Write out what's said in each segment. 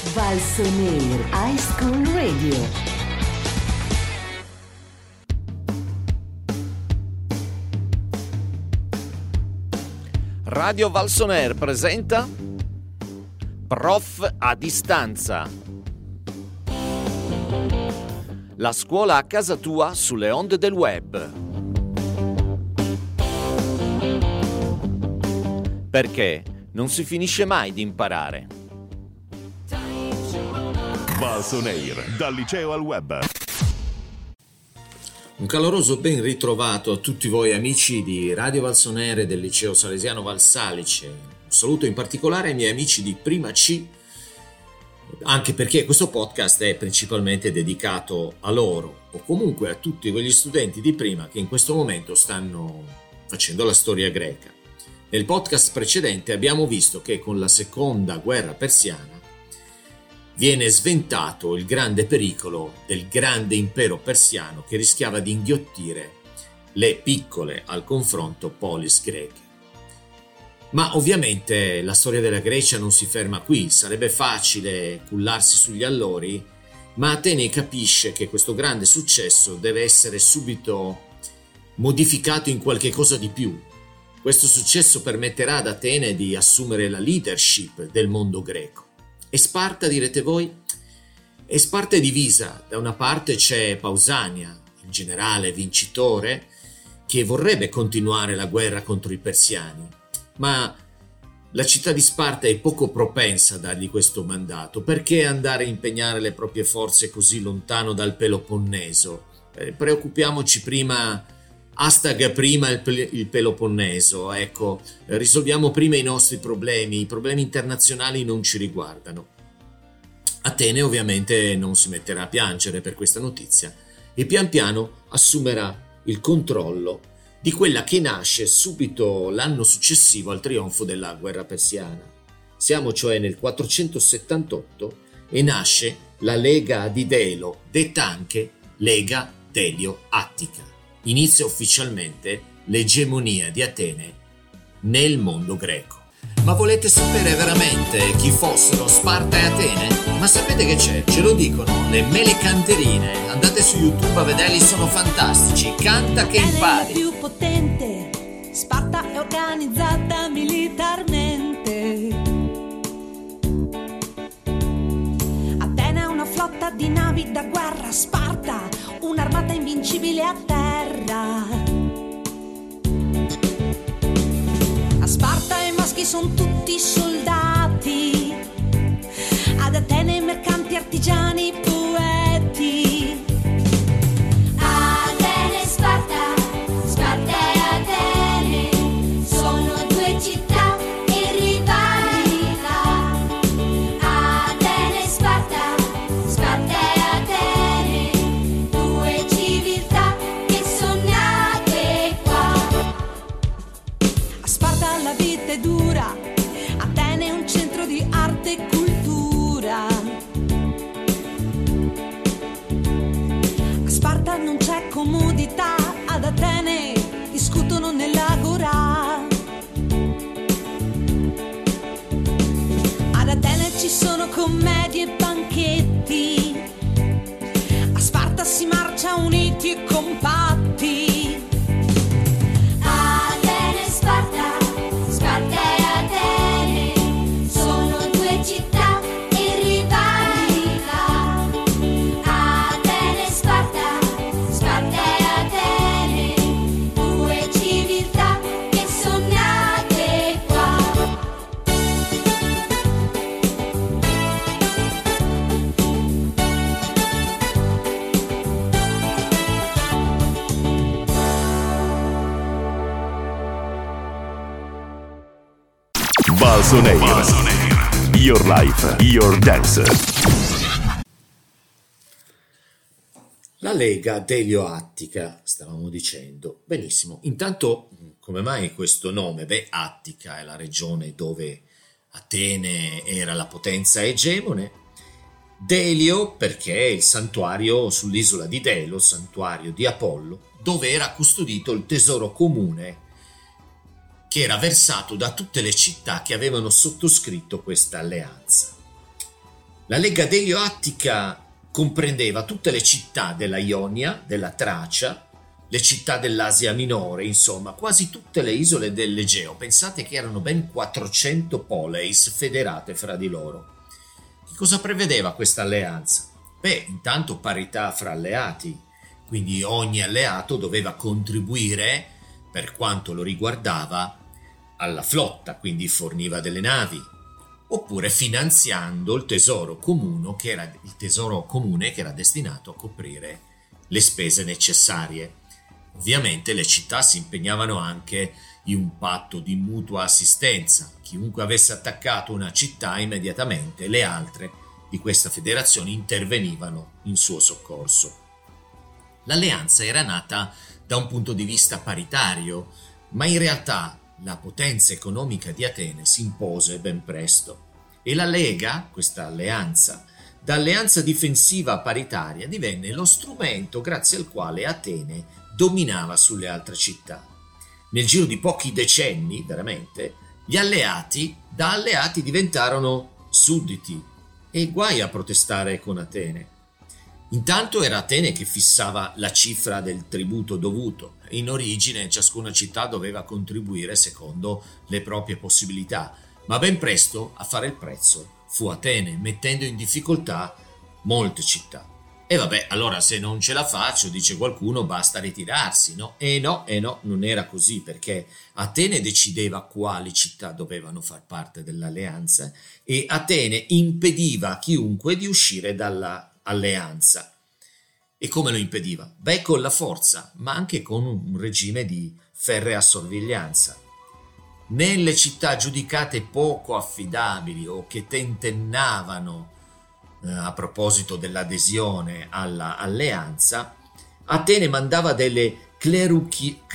Valsoneer High School Radio. Radio Valsoneer presenta Prof a distanza. La scuola a casa tua sulle onde del web. Perché non si finisce mai di imparare. Valsoneer, dal liceo al web. Un caloroso ben ritrovato a tutti voi amici di Radio Valsoneer e del liceo salesiano Valsalice. Un saluto in particolare ai miei amici di Prima C, anche perché questo podcast è principalmente dedicato a loro, o comunque a tutti quegli studenti di prima che in questo momento stanno facendo la storia greca. Nel podcast precedente abbiamo visto che con la seconda guerra persiana viene sventato il grande pericolo del grande impero persiano che rischiava di inghiottire le piccole al confronto polis greche. Ma ovviamente la storia della Grecia non si ferma qui, sarebbe facile cullarsi sugli allori, ma Atene capisce che questo grande successo deve essere subito modificato in qualche cosa di più. Questo successo permetterà ad Atene di assumere la leadership del mondo greco. E Sparta, direte voi? E Sparta è divisa. Da una parte c'è Pausania, il generale vincitore, che vorrebbe continuare la guerra contro i persiani, ma la città di Sparta è poco propensa a dargli questo mandato. Perché andare a impegnare le proprie forze così lontano dal Peloponneso? Preoccupiamoci prima, prima il Peloponneso, ecco, risolviamo prima i nostri problemi, i problemi internazionali non ci riguardano. Atene ovviamente non si metterà a piangere per questa notizia e pian piano assumerà il controllo di quella che nasce subito l'anno successivo al trionfo della guerra persiana. Siamo cioè nel 478 e nasce la Lega di Delo, detta anche Lega Delio-Attica. Inizia ufficialmente l'egemonia di Atene nel mondo greco. Ma volete sapere veramente chi fossero Sparta e Atene? Ma sapete che c'è? Ce lo dicono le melecanterine. Andate su YouTube a vederli, sono fantastici. Canta che impari. Atene è più potente, Sparta è organizzata militarmente. Atene ha una flotta di navi da guerra, Sparta un'armata invincibile a terra. A Sparta i maschi sono tutti soldati, ad Atene mercanti, artigiani, poeti. Atene e Sparta, Sparta e Atene, sono due città in rivalità. Atene e Sparta, Sparta e Atene, due civiltà che sono nate qua. A Sparta la vita è dura, Atene è un centro di arte e cultura. A Sparta non c'è comodità, ad Atene discutono nell'agora. Ad Atene ci sono commedie e banchetti, a Sparta si marcia uniti e compatti. Atene e Sparta, Sparta e Atene, sono due città in rivalità. Atene e Sparta, Sparta e Atene, due civiltà che sono nate qua. Valsoneer, your life, your dance. La Lega Delio-Attica, stavamo dicendo. Benissimo. Intanto, come mai questo nome? Beh, Attica è la regione dove Atene era la potenza egemone. Delio perché è il santuario sull'isola di Delo, il santuario di Apollo, dove era custodito il tesoro comune che era versato da tutte le città che avevano sottoscritto questa alleanza. La Lega Delio-Attica comprendeva tutte le città della Ionia, della Tracia, le città dell'Asia Minore, insomma, quasi tutte le isole dell'Egeo. Pensate che erano ben 400 poleis federate fra di loro. Che cosa prevedeva questa alleanza? Beh, intanto parità fra alleati, quindi ogni alleato doveva contribuire, per quanto lo riguardava, alla flotta, quindi forniva delle navi, oppure finanziando il tesoro comune che era destinato a coprire le spese necessarie. Ovviamente le città si impegnavano anche in un patto di mutua assistenza. Chiunque avesse attaccato una città, immediatamente le altre di questa federazione intervenivano in suo soccorso. L'alleanza era nata da un punto di vista paritario, ma in realtà la potenza economica di Atene si impose ben presto e la Lega, questa alleanza, da alleanza difensiva paritaria divenne lo strumento grazie al quale Atene dominava sulle altre città. Nel giro di pochi decenni, veramente, gli alleati da alleati diventarono sudditi e guai a protestare con Atene. Intanto era Atene che fissava la cifra del tributo dovuto. In origine ciascuna città doveva contribuire secondo le proprie possibilità, ma ben presto a fare il prezzo fu Atene, mettendo in difficoltà molte città. E vabbè, allora se non ce la faccio, dice qualcuno, basta ritirarsi, no? E no, non era così, perché Atene decideva quali città dovevano far parte dell'alleanza e Atene impediva a chiunque di uscire dalla alleanza. E come lo impediva? Beh, con la forza, ma anche con un regime di ferrea sorveglianza. Nelle città giudicate poco affidabili o che tentennavano a proposito dell'adesione alla alleanza, Atene mandava delle cleruchie,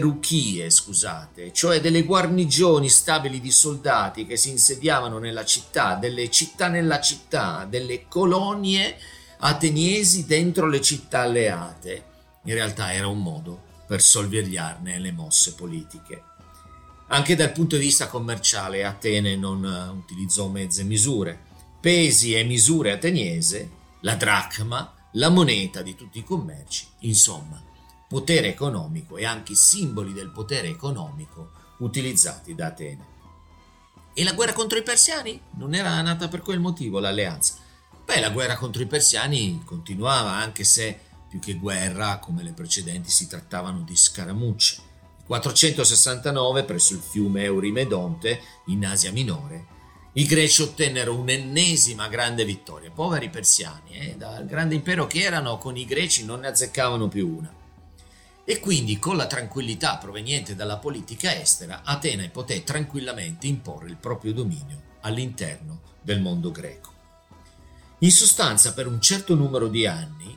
cioè delle guarnigioni stabili di soldati che si insediavano nella città, delle città nella città, delle colonie ateniesi dentro le città alleate. In realtà era un modo per sorvegliarne le mosse politiche. Anche dal punto di vista commerciale Atene non utilizzò mezze misure. Pesi e misure ateniese, la dracma, la moneta di tutti i commerci, insomma, potere economico e anche i simboli del potere economico utilizzati da Atene. E la guerra contro i persiani? Non era nata per quel motivo l'alleanza. Beh, la guerra contro i persiani continuava, anche se più che guerra, come le precedenti, si trattavano di scaramucce. Nel 469, presso il fiume Eurimedonte, in Asia Minore, i greci ottennero un'ennesima grande vittoria. Poveri persiani, dal grande impero che erano, con i greci non ne azzeccavano più una. E quindi, con la tranquillità proveniente dalla politica estera, Atene poté tranquillamente imporre il proprio dominio all'interno del mondo greco. In sostanza, per un certo numero di anni,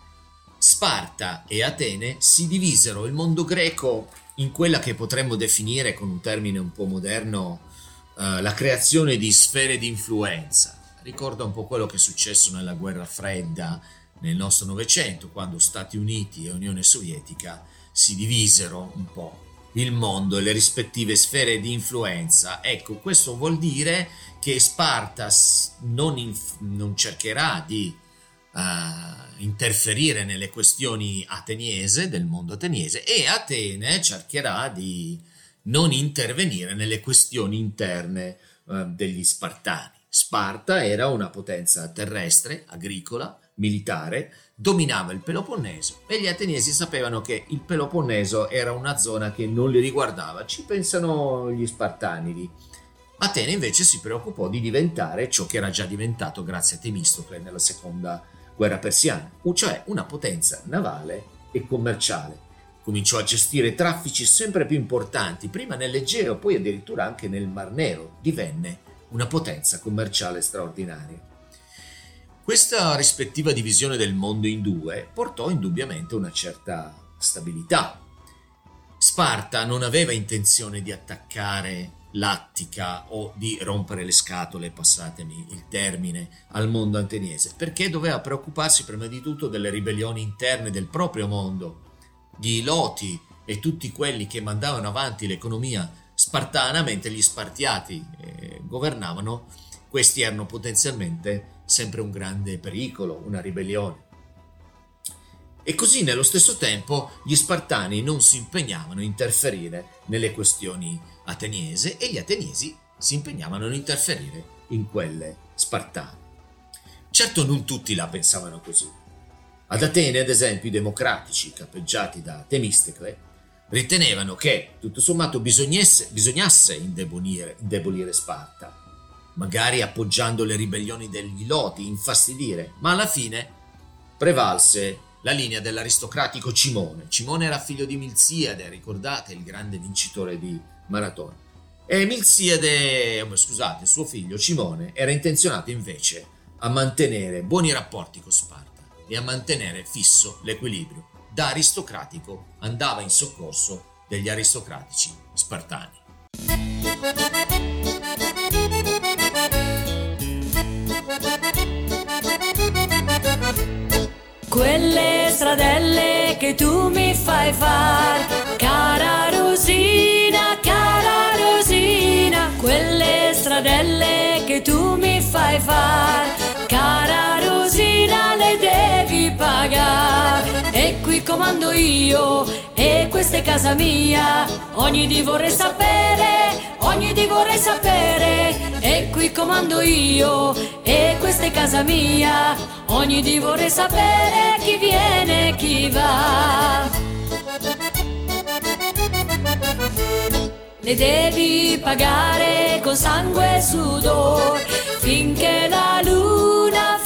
Sparta e Atene si divisero il mondo greco in quella che potremmo definire, con un termine un po' moderno, la creazione di sfere di influenza. Ricorda un po' quello che è successo nella guerra fredda nel nostro Novecento, quando Stati Uniti e Unione Sovietica si divisero un po' il mondo e le rispettive sfere di influenza. Ecco, questo vuol dire che Sparta non cercherà di interferire nelle questioni ateniese, del mondo ateniese, e Atene cercherà di non intervenire nelle questioni interne degli Spartani. Sparta era una potenza terrestre, agricola, militare, dominava il Peloponneso e gli ateniesi sapevano che il Peloponneso era una zona che non li riguardava. Ci pensano gli Spartani lì. Atene invece si preoccupò di diventare ciò che era già diventato grazie a Temistocle nella seconda guerra persiana, cioè una potenza navale e commerciale. Cominciò a gestire traffici sempre più importanti, prima nell'Egeo, poi addirittura anche nel Mar Nero. Divenne una potenza commerciale straordinaria. Questa rispettiva divisione del mondo in due portò indubbiamente una certa stabilità. Sparta non aveva intenzione di attaccare l'Attica o di rompere le scatole, passatemi il termine, al mondo ateniese, perché doveva preoccuparsi prima di tutto delle ribellioni interne del proprio mondo. Gli Iloti e tutti quelli che mandavano avanti l'economia spartana, mentre gli Spartiati governavano questi erano potenzialmente sempre un grande pericolo, una ribellione. E così nello stesso tempo gli Spartani non si impegnavano a interferire nelle questioni ateniesi e gli ateniesi si impegnavano a non interferire in quelle spartane. Certo non tutti la pensavano così. Ad Atene, ad esempio, i democratici, capeggiati da Temistocle, ritenevano che tutto sommato bisognasse indebolire Sparta, magari appoggiando le ribellioni degli Iloti, infastidire, ma alla fine prevalse la linea dell'aristocratico Cimone. Cimone era figlio di Milziade, ricordate, il grande vincitore di maratona. E suo figlio Cimone era intenzionato invece a mantenere buoni rapporti con Sparta e a mantenere fisso l'equilibrio. Da aristocratico andava in soccorso degli aristocratici spartani. Quelle stradelle che tu mi fai far, cara Rosina, quelle stradelle che tu mi fai far, cara Rosina, le devi pagare. E qui comando io, e questa è casa mia, ogni di vorrei sapere, e qui comando io, e questa è casa mia, ogni di vorrei sapere chi viene e chi va. Le devi pagare con sangue e sudore, finché la luna,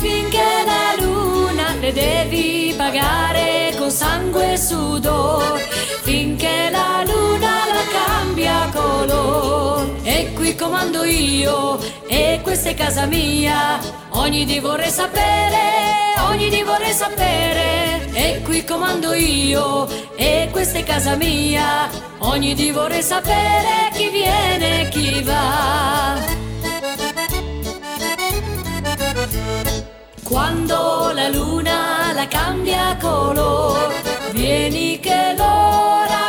le devi pagare con sangue e sudore, finché la luna la cambia colore. E qui comando io, e questa è casa mia, ogni di vorrei sapere, e qui comando io, e questa è casa mia, ogni di vorrei sapere chi viene e chi va. Quando la luna la cambia colore, vieni che l'ora,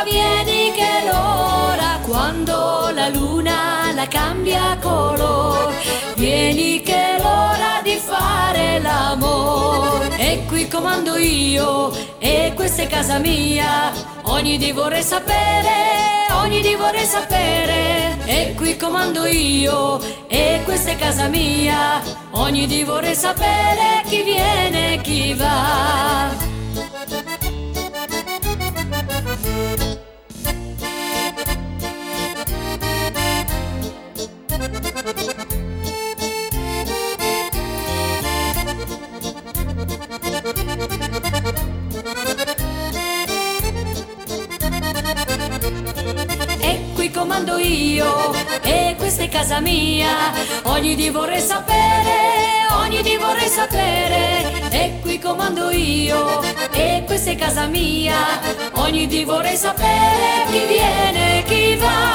quando la luna la cambia colore, vieni che l'ora di fare l'amore. E qui comando io, e questa è casa mia, ogni di vorrei sapere, e qui comando io, e questa è casa mia, ogni di vorrei sapere chi viene e chi va. Comando io, e questa è casa mia, ogni di vorrei sapere, e qui comando io, e questa è casa mia, ogni di vorrei sapere chi viene e chi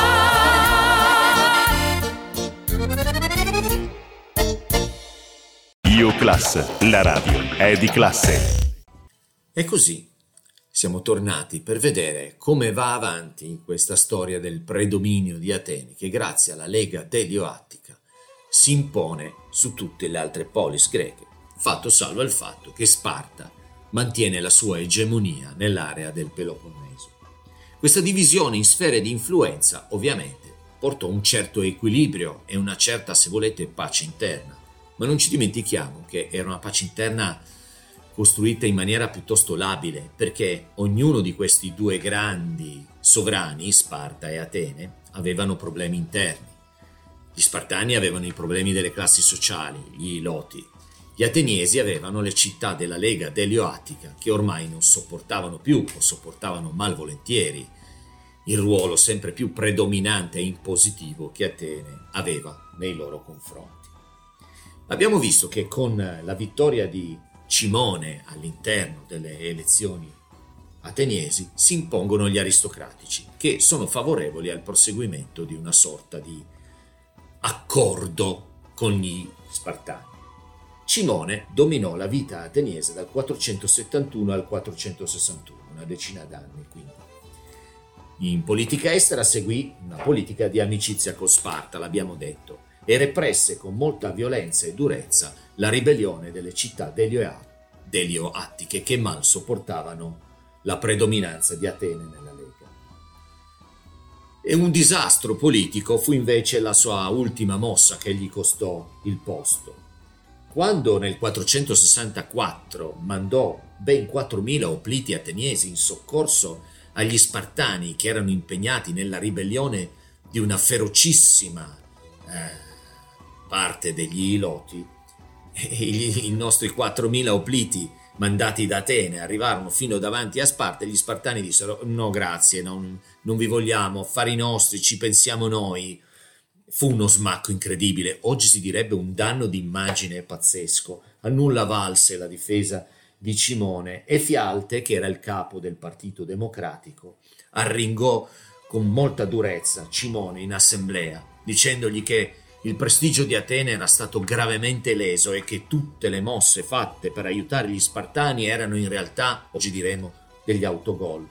va. Io Class, la radio è di classe. E così siamo tornati per vedere come va avanti questa storia del predominio di Atene che grazie alla Lega Delio-Attica si impone su tutte le altre polis greche, fatto salvo il fatto che Sparta mantiene la sua egemonia nell'area del Peloponneso. Questa divisione in sfere di influenza ovviamente portò un certo equilibrio e una certa, se volete, pace interna, ma non ci dimentichiamo che era una pace interna costruita in maniera piuttosto labile, perché ognuno di questi due grandi sovrani, Sparta e Atene, avevano problemi interni. Gli Spartani avevano i problemi delle classi sociali, gli Iloti. Gli Ateniesi avevano le città della Lega Delio-Attica che ormai non sopportavano più o sopportavano malvolentieri il ruolo sempre più predominante e impositivo che Atene aveva nei loro confronti. Abbiamo visto che con la vittoria di Cimone all'interno delle elezioni ateniesi si impongono gli aristocratici che sono favorevoli al proseguimento di una sorta di accordo con gli Spartani. Cimone dominò la vita ateniese dal 471 al 461, una decina d'anni quindi. In politica estera seguì una politica di amicizia con Sparta, l'abbiamo detto, e represse con molta violenza e durezza la ribellione delle città delio-attiche che mal sopportavano la predominanza di Atene nella Lega. E un disastro politico fu invece la sua ultima mossa che gli costò il posto. Quando nel 464 mandò ben 4.000 opliti ateniesi in soccorso agli Spartani che erano impegnati nella ribellione di una ferocissima parte degli Iloti, i nostri 4.000 opliti mandati da Atene arrivarono fino davanti a Sparta e gli Spartani dissero no grazie, non vi vogliamo, affari nostri, ci pensiamo noi. Fu uno smacco incredibile, oggi si direbbe un danno d'immagine pazzesco. A nulla valse la difesa di Cimone e Fialte, che era il capo del Partito Democratico, arringò con molta durezza Cimone in assemblea, dicendogli che il prestigio di Atene era stato gravemente leso e che tutte le mosse fatte per aiutare gli Spartani erano in realtà, oggi diremo, degli autogol.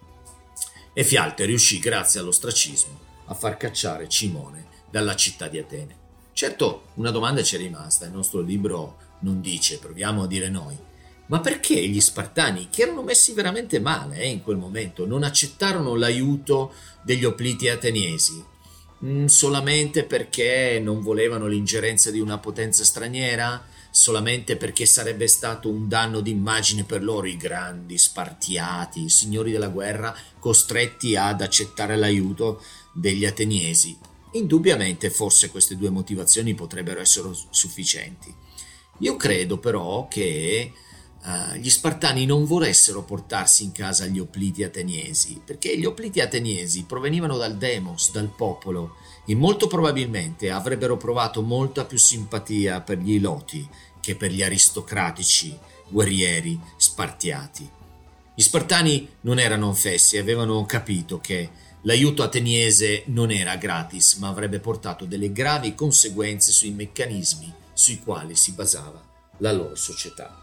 E Fialte riuscì, grazie all'ostracismo, a far cacciare Cimone dalla città di Atene. Certo, una domanda ci è rimasta, il nostro libro non dice, proviamo a dire noi, ma perché gli Spartani, che erano messi veramente male in quel momento, non accettarono l'aiuto degli opliti ateniesi? Solamente perché non volevano l'ingerenza di una potenza straniera? Solamente perché sarebbe stato un danno d'immagine per loro, i grandi spartiati, i signori della guerra, costretti ad accettare l'aiuto degli ateniesi? Indubbiamente forse queste due motivazioni potrebbero essere sufficienti. Io credo però che gli Spartani non volessero portarsi in casa gli opliti ateniesi, perché gli opliti ateniesi provenivano dal demos, dal popolo, e molto probabilmente avrebbero provato molta più simpatia per gli Iloti che per gli aristocratici guerrieri spartiati. Gli Spartani non erano fessi, avevano capito che l'aiuto ateniese non era gratis, ma avrebbe portato delle gravi conseguenze sui meccanismi sui quali si basava la loro società.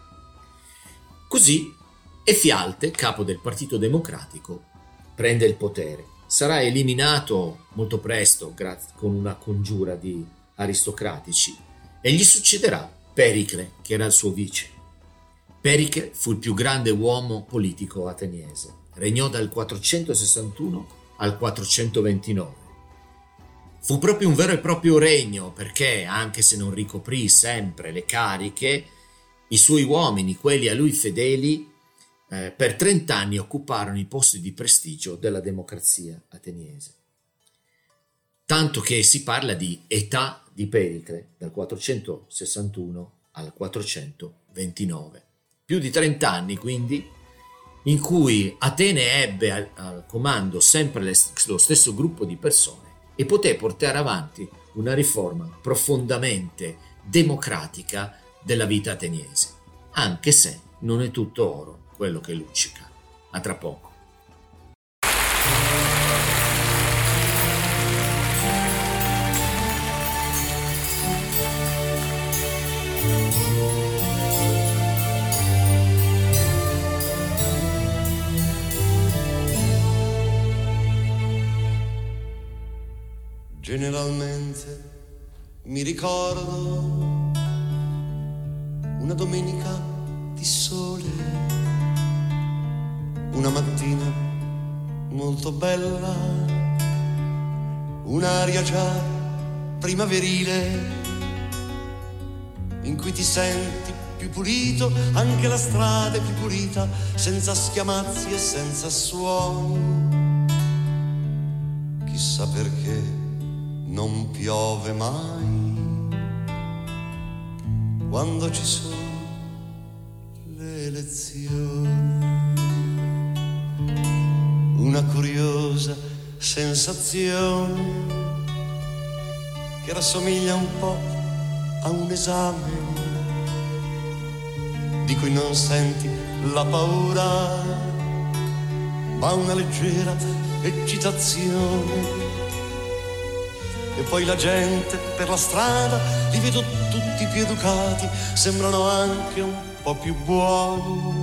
Così Efialte, capo del Partito Democratico, prende il potere. Sarà eliminato molto presto con una congiura di aristocratici e gli succederà Pericle, che era il suo vice. Pericle fu il più grande uomo politico ateniese. Regnò dal 461 al 429. Fu proprio un vero e proprio regno perché, anche se non ricoprì sempre le cariche, i suoi uomini, quelli a lui fedeli, per 30 anni occuparono i posti di prestigio della democrazia ateniese. Tanto che si parla di età di Pericle, dal 461 al 429. Più di 30 anni, quindi, in cui Atene ebbe al comando sempre lo stesso gruppo di persone e poté portare avanti una riforma profondamente democratica della vita ateniese, anche se non è tutto oro quello che luccica. A tra poco. Generalmente mi ricordo una domenica di sole, una mattina molto bella, un'aria già primaverile in cui ti senti più pulito, anche la strada è più pulita, senza schiamazzi e senza suoni. Chissà perché non piove mai quando ci sono le elezioni. Una curiosa sensazione che rassomiglia un po' a un esame di cui non senti la paura, ma una leggera eccitazione. E poi la gente per la strada, li vedo tutti più educati, sembrano anche un po' più buoni.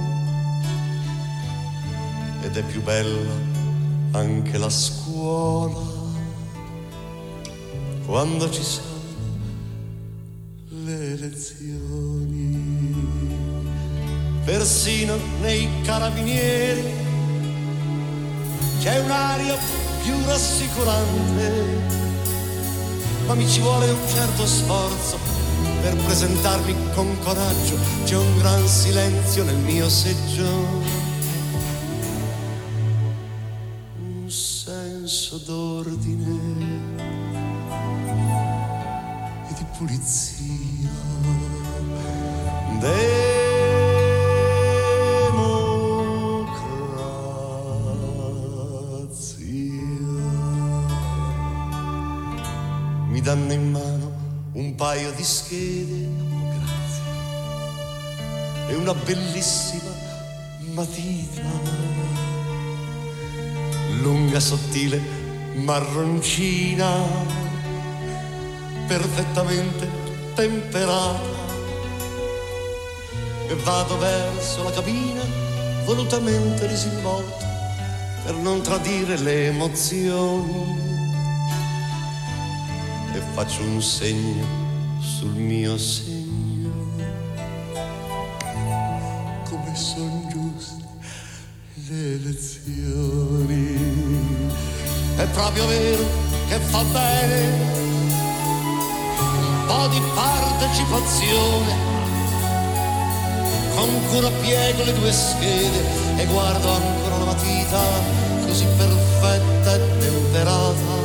Ed è più bella anche la scuola quando ci sono le lezioni. Persino nei carabinieri c'è un'aria più rassicurante, ma mi ci vuole un certo sforzo per presentarmi con coraggio. C'è un gran silenzio nel mio seggio, un senso d'ordine e di pulizia. Mi danno in mano un paio di schede, oh, grazie, e una bellissima matita, lunga, sottile, marroncina, perfettamente temperata, e vado verso la cabina volutamente disinvolto per non tradire le emozioni. E faccio un segno sul mio segno, come son giuste le lezioni. È proprio vero che fa bene un po' di partecipazione. Con cura piego le due schede e guardo ancora la matita così perfetta e temperata.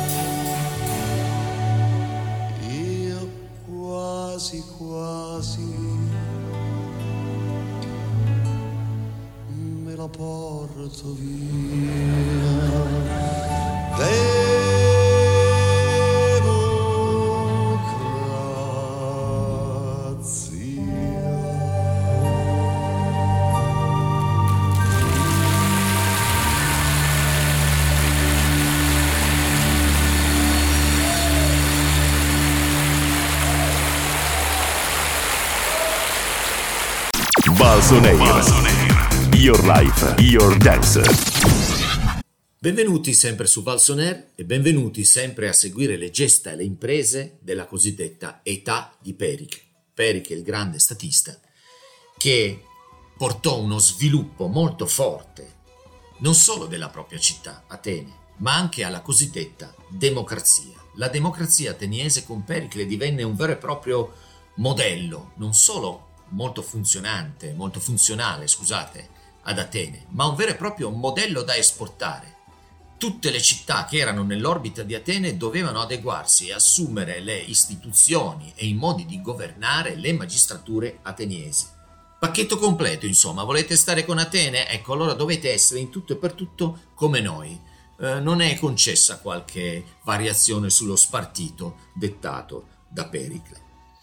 Quasi me la porto via. Valsoneira. Your Life, Your Dance. Benvenuti sempre su Valsonair e benvenuti sempre a seguire le gesta e le imprese della cosiddetta età di Pericle. Pericle, il grande statista, che portò uno sviluppo molto forte non solo della propria città, Atene, ma anche alla cosiddetta democrazia. La democrazia ateniese con Pericle divenne un vero e proprio modello, non solo molto funzionale, ad Atene, ma un vero e proprio modello da esportare. Tutte le città che erano nell'orbita di Atene dovevano adeguarsi e assumere le istituzioni e i modi di governare le magistrature ateniesi. Pacchetto completo, insomma. Volete stare con Atene? Ecco, allora dovete essere in tutto e per tutto come noi. Non è concessa qualche variazione sullo spartito dettato da Pericle.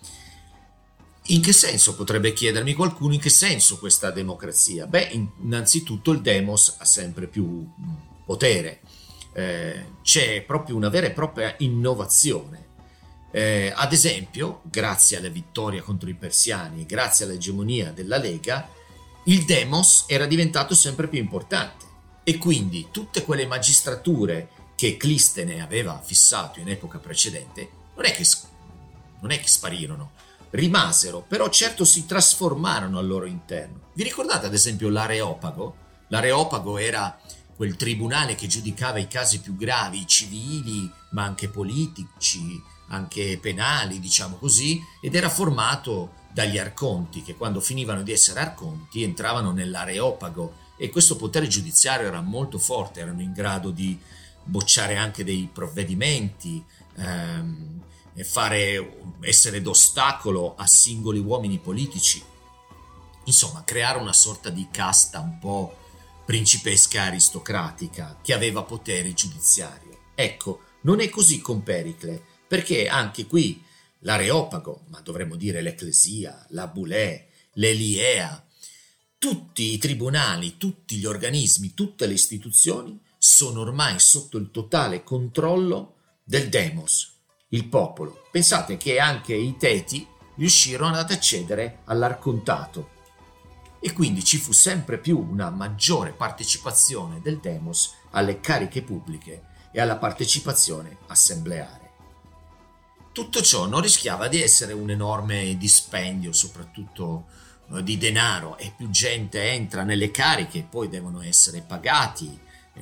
In che senso, potrebbe chiedermi qualcuno, in che senso questa democrazia? Innanzitutto il demos ha sempre più potere, c'è proprio una vera e propria innovazione. Ad esempio, grazie alla vittoria contro i persiani e grazie all'egemonia della Lega, il demos era diventato sempre più importante e quindi tutte quelle magistrature che Clistene aveva fissato in epoca precedente non è che sparirono, rimasero, però certo si trasformarono al loro interno. Vi ricordate ad esempio l'Areopago? L'Areopago era quel tribunale che giudicava i casi più gravi, civili, ma anche politici, anche penali, diciamo così, ed era formato dagli arconti, che quando finivano di essere arconti entravano nell'Areopago, e questo potere giudiziario era molto forte, erano in grado di bocciare anche dei provvedimenti, e essere d'ostacolo a singoli uomini politici, insomma creare una sorta di casta un po' principesca aristocratica che aveva potere giudiziario. Ecco, non è così con Pericle, perché anche qui l'Areopago, ma dovremmo dire l'Ecclesia, la Boulè, l'Eliea, tutti i tribunali, tutti gli organismi, tutte le istituzioni sono ormai sotto il totale controllo del demos, il popolo. Pensate che anche i Teti riuscirono ad accedere all'arcontato e quindi ci fu sempre più una maggiore partecipazione del demos alle cariche pubbliche e alla partecipazione assembleare. tutto ciò non rischiava di essere un enorme dispendio, soprattutto di denaro, e più gente entra nelle cariche, poi devono essere pagati.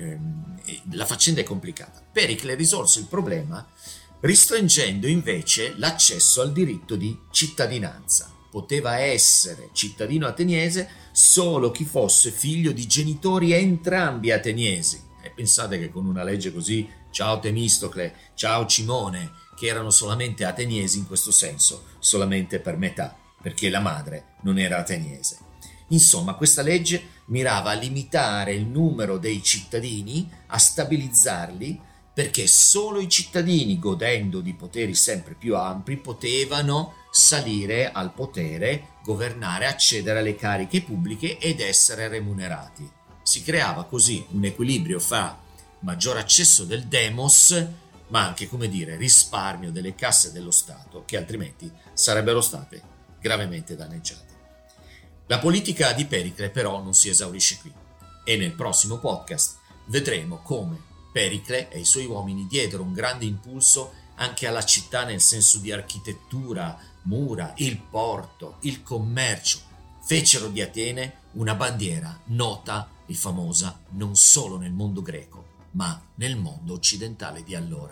La faccenda è complicata. Pericle risolse il problema ristringendo invece l'accesso al diritto di cittadinanza. Poteva essere cittadino ateniese solo chi fosse figlio di genitori entrambi ateniesi. E pensate che con una legge così, ciao Temistocle, ciao Cimone, che erano solamente ateniesi in questo senso, solamente per metà, perché la madre non era ateniese. Insomma, questa legge mirava a limitare il numero dei cittadini, a stabilizzarli, perché solo i cittadini, godendo di poteri sempre più ampi, potevano salire al potere, governare, accedere alle cariche pubbliche ed essere remunerati. Si creava così un equilibrio fra maggior accesso del demos, ma anche, come dire, risparmio delle casse dello Stato, che altrimenti sarebbero state gravemente danneggiate. La politica di Pericle però non si esaurisce qui, e nel prossimo podcast vedremo come Pericle e i suoi uomini diedero un grande impulso anche alla città nel senso di architettura, mura, il porto, il commercio. Fecero di Atene una bandiera nota e famosa non solo nel mondo greco, ma nel mondo occidentale di allora.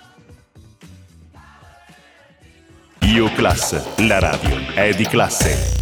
Io Class, la radio è di classe.